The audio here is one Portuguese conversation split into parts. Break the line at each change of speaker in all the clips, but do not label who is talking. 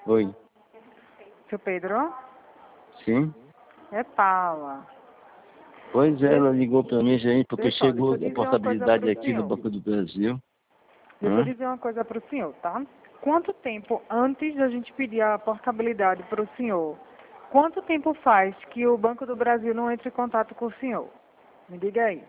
Oi.
Seu Pedro?
Sim?
É Paula.
Pois é, ela ligou para mim, gente, porque
Deixa
chegou
eu
a
dizer uma coisa
portabilidade
pro
aqui no
senhor.
Banco do Brasil.
Deixa eu dizer uma coisa pro senhor, tá? Quanto tempo antes da gente pedir a portabilidade pro senhor, quanto tempo faz que o Banco do Brasil não entra em contato com o senhor? Me diga aí.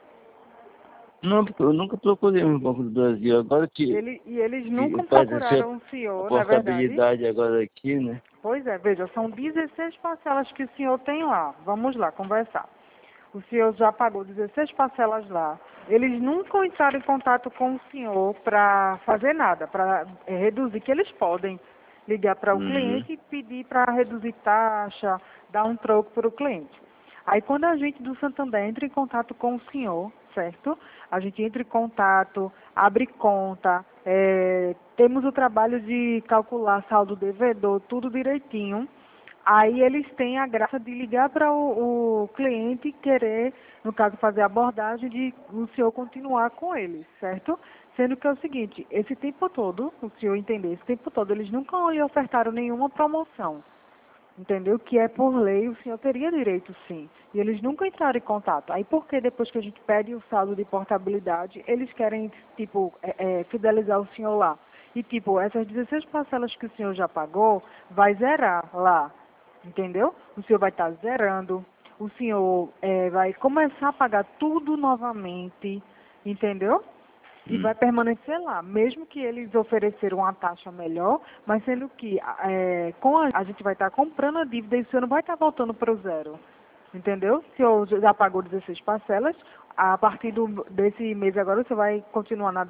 Não, porque eu nunca procurei no Banco do Brasil. Agora
Eles
que
nunca
faz essa
procuraram o senhor, na verdade.
portabilidade agora aqui, né?
Pois é, veja, são 16 parcelas que o senhor tem lá. Vamos lá, conversar. O senhor já pagou 16 parcelas lá. Eles nunca entraram em contato com o senhor para fazer nada, para reduzir, que eles podem ligar para o
Uhum.
cliente e pedir para reduzir taxa, dar um troco para o cliente. Aí quando a gente do Santander entra em contato com o senhor, certo? A gente entra em contato, abre conta, temos o trabalho de calcular saldo devedor, tudo direitinho. Aí eles têm a graça de ligar para o cliente e querer, no caso, fazer a abordagem de o senhor continuar com eles, certo? Sendo que é o seguinte, esse tempo todo, o senhor entender, esse tempo todo, eles nunca lhe ofertaram nenhuma promoção, entendeu? Que é por lei, o senhor teria direito sim. E eles nunca entraram em contato. Aí por que depois que a gente pede o saldo de portabilidade, eles querem, tipo, fidelizar o senhor lá? E tipo, essas 16 parcelas que o senhor já pagou, vai zerar lá. Entendeu? O senhor vai estar zerando, o senhor vai começar a pagar tudo novamente, entendeu? E vai permanecer lá, mesmo que eles ofereceram uma taxa melhor, mas sendo que com a gente vai estar comprando a dívida e o senhor não vai estar voltando para o zero. Entendeu? O senhor já pagou 16 parcelas, a partir desse mês agora você vai continuar na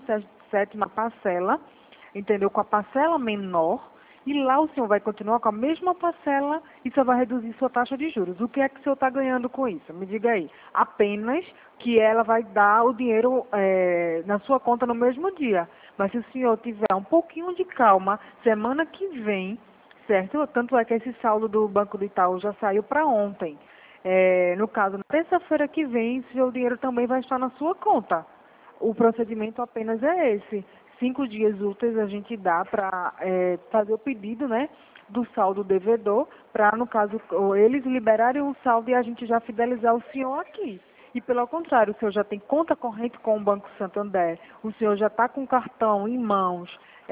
17ª parcela, entendeu? Com a parcela menor, e lá o senhor vai continuar com a mesma parcela e só vai reduzir sua taxa de juros. O que é que o senhor está ganhando com isso? Me diga aí. Apenas que ela vai dar o dinheiro na sua conta no mesmo dia. Mas se o senhor tiver um pouquinho de calma, semana que vem, certo? Tanto é que esse saldo do Banco do Itaú já saiu para ontem. No caso, na terça-feira que vem, seu dinheiro também vai estar na sua conta. O procedimento apenas é esse. 5 dias úteis a gente dá para fazer o pedido, né, do saldo devedor, para, no caso, eles liberarem o saldo e a gente já fidelizar o senhor aqui. E, pelo contrário, o senhor já tem conta corrente com o Banco Santander, o senhor já está com o cartão em mãos,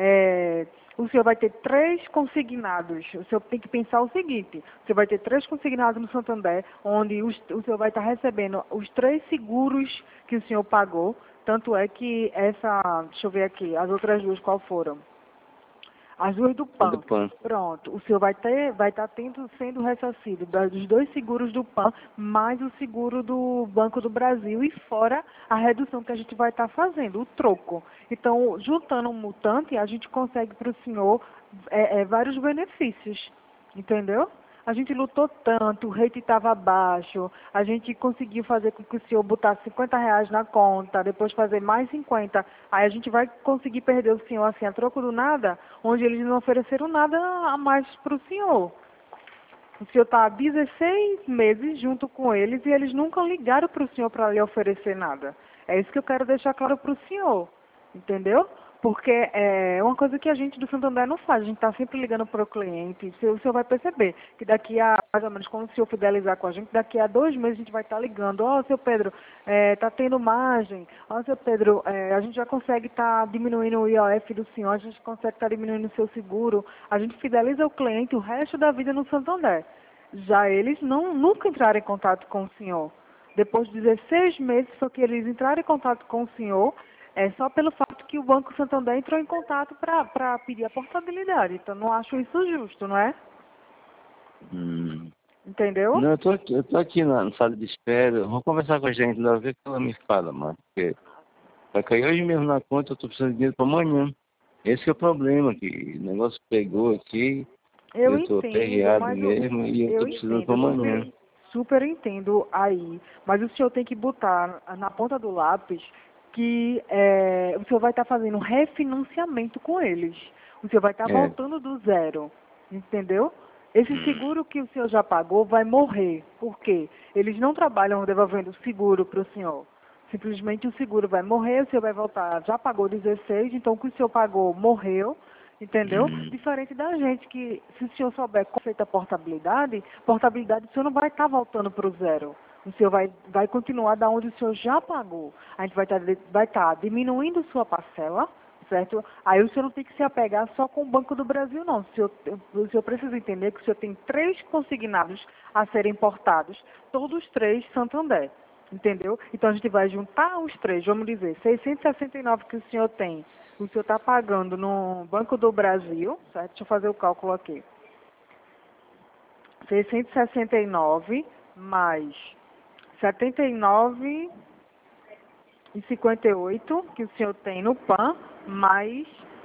o senhor vai ter 3 consignados. O senhor tem que pensar o seguinte, o senhor vai ter 3 consignados no Santander, onde o senhor vai estar recebendo os 3 seguros que o senhor pagou. Tanto é que deixa eu ver aqui, as outras duas qual foram? As duas do
É do
PAN.
PAN.
Pronto, o senhor vai estar sendo ressarcido dos 2 seguros do PAN, mais o seguro do Banco do Brasil e fora a redução que a gente vai estar fazendo, o troco. Então, juntando um mutante, a gente consegue para o senhor vários benefícios, entendeu? A gente lutou tanto, o rate estava baixo, a gente conseguiu fazer com que o senhor botasse R$ 50 na conta, depois fazer mais 50. Aí a gente vai conseguir perder o senhor assim a troco do nada, onde eles não ofereceram nada a mais para o senhor. O senhor está há 16 meses junto com eles e eles nunca ligaram para o senhor para lhe oferecer nada. É isso que eu quero deixar claro para o senhor, entendeu? Porque é uma coisa que a gente do Santander não faz, a gente está sempre ligando para o cliente. O senhor vai perceber que daqui a, mais ou menos, quando o senhor fidelizar com a gente, daqui a 2 meses a gente vai estar ligando. Ó, seu Pedro, está tendo margem. Ó, seu Pedro, a gente já consegue estar diminuindo o IOF do senhor, a gente consegue estar diminuindo o seu seguro. A gente fideliza o cliente o resto da vida no Santander. Já eles nunca entraram em contato com o senhor. Depois de 16 meses, só que eles entraram em contato com o senhor, só pelo fato que o Banco Santander entrou em contato para pedir a portabilidade. Então, não acho isso justo, não é?
Hum.
Entendeu?
Não, eu tô aqui na sala de espera. Vou conversar com a gente lá, ver o que ela me fala, mano. Porque vai cair hoje mesmo na conta, eu tô precisando de dinheiro para amanhã. Esse que é o problema, que o negócio pegou aqui,
Eu
eu tô
entendo,
aperreado
mas
mesmo e eu
eu
tô precisando para
entendo,
amanhã.
super entendo aí. Mas o senhor tem que botar na ponta do lápis que o senhor vai estar fazendo um refinanciamento com eles. O senhor vai estar
É.
voltando do zero, entendeu? Esse seguro que o senhor já pagou vai morrer. Por quê? Eles não trabalham devolvendo o seguro para o senhor. Simplesmente o seguro vai morrer, o senhor vai voltar, já pagou 16, então o que o senhor pagou morreu, entendeu? Diferente da gente, que se o senhor souber como é feita a portabilidade, o senhor não vai estar voltando para o zero. O senhor vai continuar da onde o senhor já pagou. A gente vai estar diminuindo sua parcela, certo? Aí o senhor não tem que se apegar só com o Banco do Brasil, não. O senhor precisa entender que o senhor tem 3 consignados a serem portados, todos 3 Santander, entendeu? Então a gente vai juntar os 3, vamos dizer, 669 que o senhor tem, o senhor está pagando no Banco do Brasil, certo? Deixa eu fazer o cálculo aqui. 669 mais 79,58 que o senhor tem no PAN, mais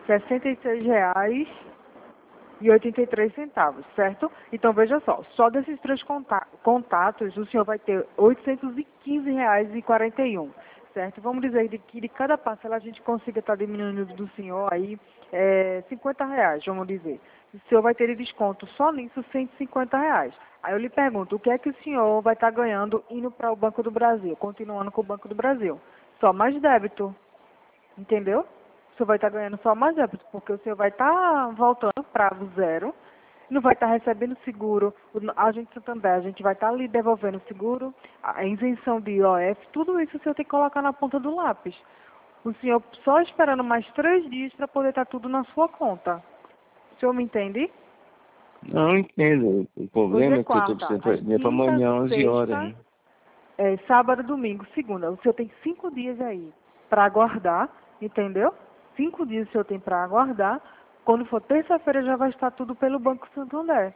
R$ 66,83, certo? Então, veja só desses 3 contatos, o senhor vai ter R$ 815,41, certo? Vamos dizer que de cada parcela a gente consiga estar diminuindo do senhor aí R$ 50, vamos dizer. O senhor vai ter de desconto só nisso R$ 150. Aí eu lhe pergunto, o que é que o senhor vai estar ganhando indo para o Banco do Brasil, continuando com o Banco do Brasil? Só mais débito, entendeu? O senhor vai estar ganhando só mais débito, porque o senhor vai estar voltando para o zero, não vai estar recebendo seguro, a gente Santander, a gente vai estar lhe devolvendo seguro, a isenção de IOF, tudo isso o senhor tem que colocar na ponta do lápis. O senhor só esperando mais 3 dias para poder estar tudo na sua conta. O senhor me entende?
Não entendo. O
Hoje
problema
é
é que eu estou
quarta,
precisando
aí
para
quinta,
amanhã, 11 horas,
sexta,
né?
sábado, domingo, segunda. O senhor tem 5 dias aí para aguardar, entendeu? 5 dias o senhor tem para aguardar. Quando for terça-feira já vai estar tudo pelo Banco Santander.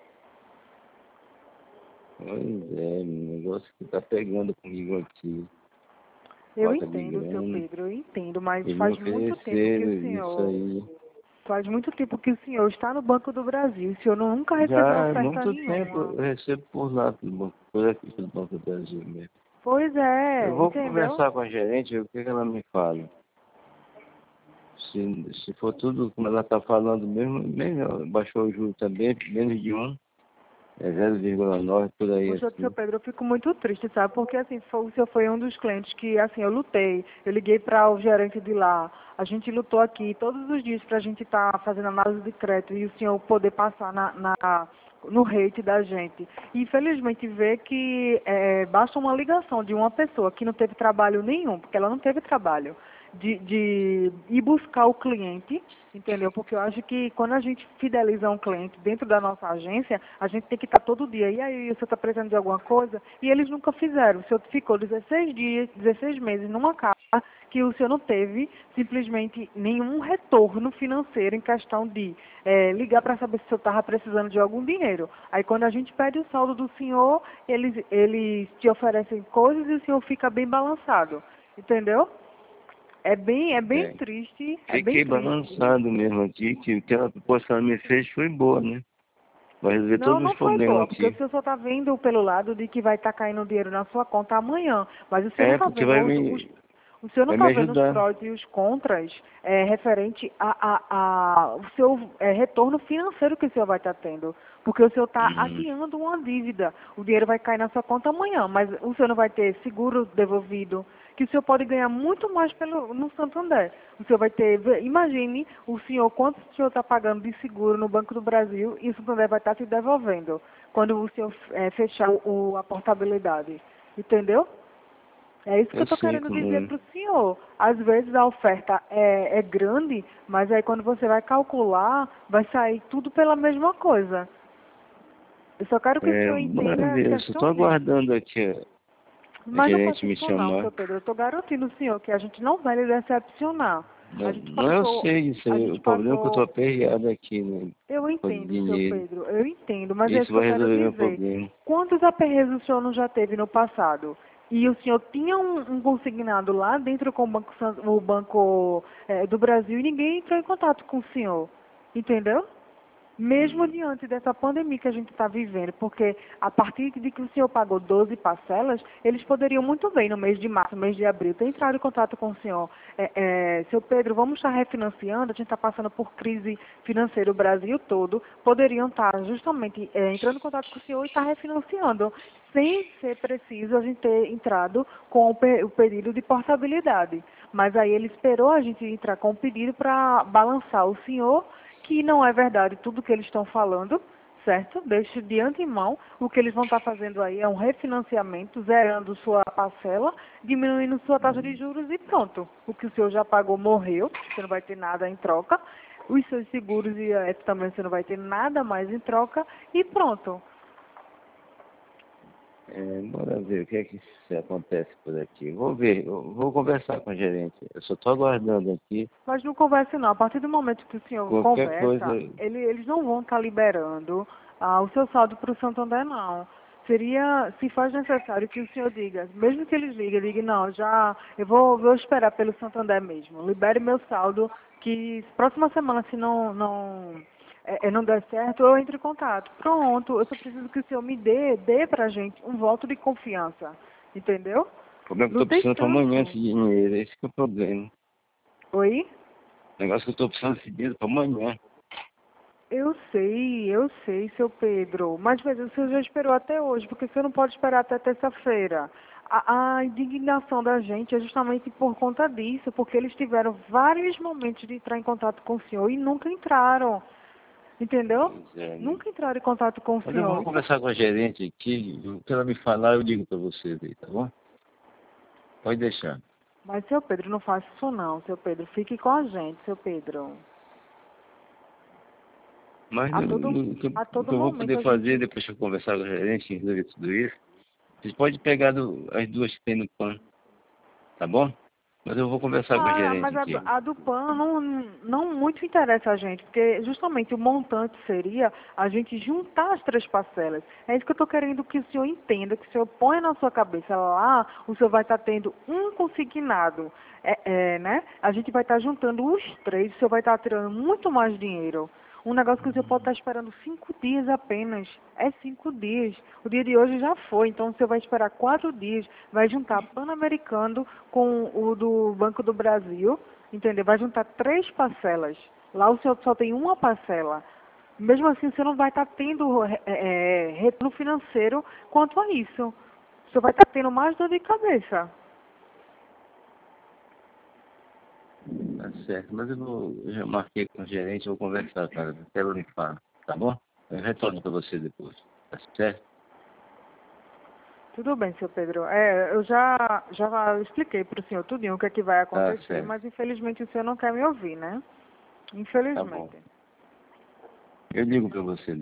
Pois é, o negócio que tá pegando comigo aqui.
Eu
Falta de
entendo, seu
grana.
Pedro, eu entendo, mas
E me
faz muito tempo que o
ofereceram isso
senhor
aí.
está no Banco do Brasil. O senhor nunca recebeu
Já há
oferta
muito tempo
nenhuma.
eu recebo por lá, pelo banco, por aqui pelo Banco do Brasil mesmo.
Pois
Eu
é,
vou
entendeu?
conversar com a gerente, ver o que ela me fala. Se for tudo como ela está falando mesmo, melhor. Baixou o juro também, menos de 1, é 0,9 por aí
Poxa, seu
assim.
Pedro, eu fico muito triste, sabe? Porque, assim, o senhor foi um dos clientes que, assim, eu lutei. Eu liguei para o gerente de lá. A gente lutou aqui todos os dias para a gente estar fazendo análise de crédito e o senhor poder passar no rate da gente. E, infelizmente, ver que basta uma ligação de uma pessoa que não teve trabalho nenhum, porque ela não teve trabalho, de ir buscar o cliente, entendeu? Porque eu acho que quando a gente fideliza um cliente dentro da nossa agência, a gente tem que estar todo dia. E aí, o senhor está precisando de alguma coisa? E eles nunca fizeram. O senhor ficou 16 dias, 16 meses numa casa que o senhor não teve simplesmente nenhum retorno financeiro em questão de ligar para saber se o senhor estava precisando de algum dinheiro. Aí quando a gente pede o saldo do senhor, eles te oferecem coisas e o senhor fica bem balançado. Entendeu? É bem
É.
triste, é bem
Fiquei
triste.
balançado mesmo aqui, que aquela proposta que ela me fez foi boa, né? Vai resolver
Não,
todos os
não foi
problemas
boa, porque o
aqui.
senhor só está vendo pelo lado de que vai estar caindo dinheiro na sua conta amanhã, mas o senhor não
É,
está
porque
vendo o senhor não
vai me
está vendo os
ajudar.
prós e os contras referente o seu retorno financeiro que o senhor vai estar tendo. Porque o senhor está
Uhum.
adiando uma dívida. O dinheiro vai cair na sua conta amanhã, mas o senhor não vai ter seguro devolvido, que o senhor pode ganhar muito mais no Santander. O senhor vai ter, imagine o senhor, quanto o senhor está pagando de seguro no Banco do Brasil e o Santander vai estar se devolvendo quando o senhor fechar a portabilidade. Entendeu? É isso que eu
Eu
estou
sei
querendo dizer
como.
para o senhor. Às vezes a oferta é grande, mas aí quando você vai calcular, vai sair tudo pela mesma coisa. Eu só quero que o senhor entenda a
Maravilha, eu só estou
questão disso.
aguardando aqui a
Mas não
gerente
faça
me
isso não,
chamar.
seu Pedro. Eu estou garantindo ao senhor que a gente não vai lhe decepcionar. A
Não,
gente
não, eu
passou,
sei disso
a
aí. O
gente
problema é que eu estou
passou.
aperreado aqui, né?
Eu
Com
entendo, seu
dinheiro.
Pedro, eu entendo, mas é isso
Isso
que eu
vai
quero
resolver meu
dizer.
problema.
Quantos aperreios o senhor não já teve no passado? E o senhor tinha um consignado lá dentro com o Banco do Brasil e ninguém entrou em contato com o senhor. Entendeu? Mesmo
Uhum.
diante dessa pandemia que a gente está vivendo, porque a partir de que o senhor pagou 12 parcelas, eles poderiam muito bem, no mês de março, no mês de abril, ter entrado em contato com o senhor. Seu Pedro, vamos estar refinanciando, a gente está passando por crise financeira o Brasil todo, poderiam estar justamente entrando em contato com o senhor e estar refinanciando, sem ser preciso a gente ter entrado com o pedido de portabilidade. Mas aí ele esperou a gente entrar com o pedido para balançar o senhor, que não é verdade tudo que eles estão falando, certo? Deixe de antemão, o que eles vão estar fazendo aí é um refinanciamento, zerando sua parcela, diminuindo sua taxa de juros e pronto. O que o senhor já pagou morreu, você não vai ter nada em troca. Os seus seguros e a IF também você não vai ter nada mais em troca e pronto.
Bora ver o que é que acontece por aqui. Vou ver, eu vou conversar com o gerente. Eu só estou aguardando aqui.
Mas não converse não. A partir do momento que o senhor
Qualquer
conversa,
coisa.
eles não vão estar liberando o seu saldo para o Santander, não. Seria, se faz necessário que o senhor diga, mesmo que eles liguem, diga, não, já, eu vou esperar pelo Santander mesmo. Libere meu saldo, que próxima semana, se não der certo, eu entro em contato. Pronto, eu só preciso que o senhor me dê pra gente um voto de confiança. Entendeu?
Como é que eu
Não
estou
tem
precisando para amanhã
tanto.
esse dinheiro? Esse que é o problema.
Oi?
O negócio que eu estou precisando desse dinheiro para amanhã.
Eu sei, seu Pedro. Mas veja, o senhor já esperou até hoje, porque o senhor não pode esperar até terça-feira. A indignação da gente é justamente por conta disso, porque eles tiveram vários momentos de entrar em contato com o senhor e nunca entraram. Entendeu?
Pois é, né?
Nunca entraram em contato com o
Mas eu
senhor.
vou conversar com a gerente aqui. O que ela me falar, eu digo para você, tá bom? Pode deixar.
Mas, seu Pedro, não faça isso não, seu Pedro. Fique com a gente, seu Pedro.
Mas
A todo, a
o
todo
que eu vou
momento
poder
a
fazer
gente...
depois que eu conversar com a gerente e resolver tudo isso, vocês podem pegar as duas que tem no pano, tá bom? Mas eu vou conversar com a
Mas
gerente
a,
aqui.
a do PAN não muito interessa a gente, porque justamente o montante seria a gente juntar as três parcelas. É isso que eu estou querendo que o senhor entenda, que o senhor ponha na sua cabeça lá, o senhor vai estar tendo um consignado, né? A gente vai estar juntando os três, o senhor vai estar tirando muito mais dinheiro. Um negócio que o senhor pode estar esperando 5 dias apenas. É 5 dias. O dia de hoje já foi, então o senhor vai esperar 4 dias. Vai juntar Pan-Americano com o do Banco do Brasil, entendeu? Vai juntar 3 parcelas. Lá o senhor só tem uma parcela. Mesmo assim, você não vai estar tendo retorno financeiro quanto a isso. O senhor vai estar tendo mais dor de cabeça.
Tá certo, mas eu já marquei com o gerente, eu vou conversar, cara. Até ela me fala, tá bom? Eu retorno para você depois, tá certo?
Tudo bem, seu Pedro. Eu já expliquei para o senhor tudinho o que é que vai
Tá
acontecer,
certo,
mas infelizmente o senhor não quer me ouvir, né?
tá bom.
Infelizmente.
Eu ligo para você